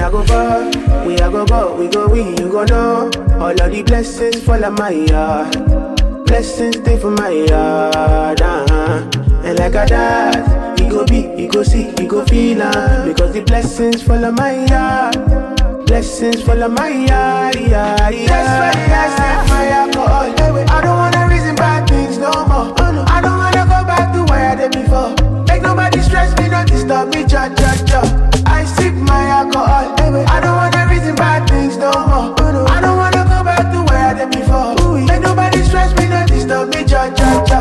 I go far, we I go go, we go we, you go know. All of the blessings fall on my yard. Blessings stay for my yard, And like a dad, he go be, he go see, he go feel, because the blessings fall on my yard. Blessings fall on my yard, That's why I sip my alcohol. I don't wanna reason bad things no more. I don't wanna go back to where I did before. Make nobody stress me, not disturb me, cha. I sip my alcohol. I don't wanna reason bad things no more. I don't wanna go back to where I did before. Make nobody stress me, not disturb me, cha.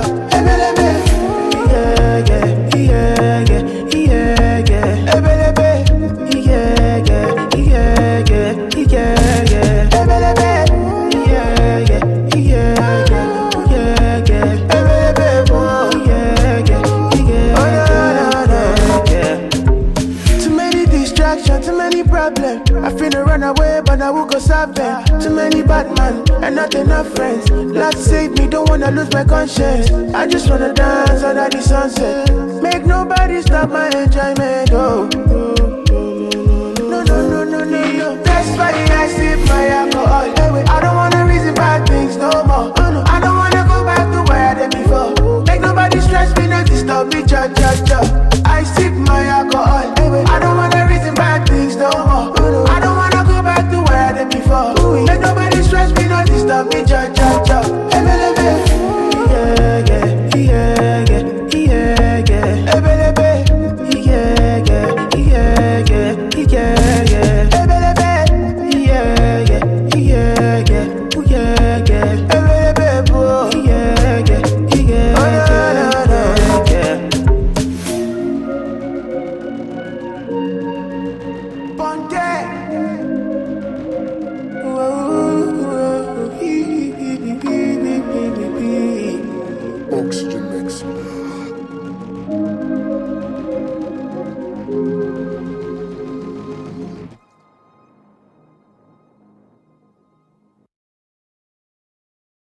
Too many problems. I finna run away, but I will go solve them. Too many bad men and not enough friends. Lord save me, don't wanna lose my conscience. I just wanna dance under the sunset. Make nobody stop my enjoyment. Oh, no. That's why I sip my alcohol. I don't wanna reason bad things no more. I don't wanna go back to where I did before. Make nobody stress me, not disturb me, cha. I sip my alcohol. I don't